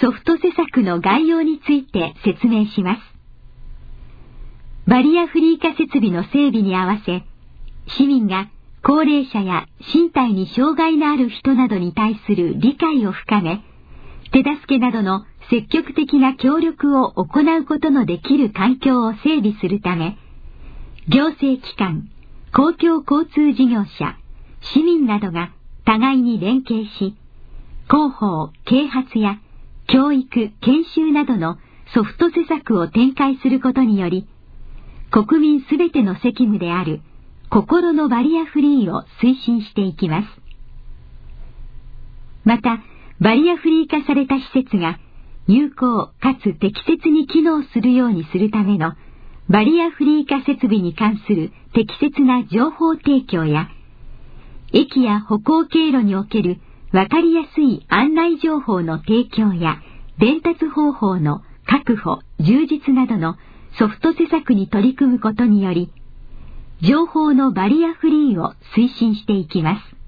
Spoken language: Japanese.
ソフト施策の概要について説明します。バリアフリー化設備の整備に合わせ、市民が高齢者や身体に障害のある人などに対する理解を深め、手助けなどの積極的な協力を行うことのできる環境を整備するため、行政機関、公共交通事業者、市民などが互いに連携し、広報、啓発や教育、研修などのソフト施策を展開することにより、国民すべての責務である心のバリアフリーを推進していきます。また、バリアフリー化された施設が有効かつ適切に機能するようにするためのバリアフリー化設備に関する適切な情報提供や、駅や歩行経路におけるわかりやすい案内情報の提供や伝達方法の確保・充実などのソフト施策に取り組むことにより、情報のバリアフリーを推進していきます。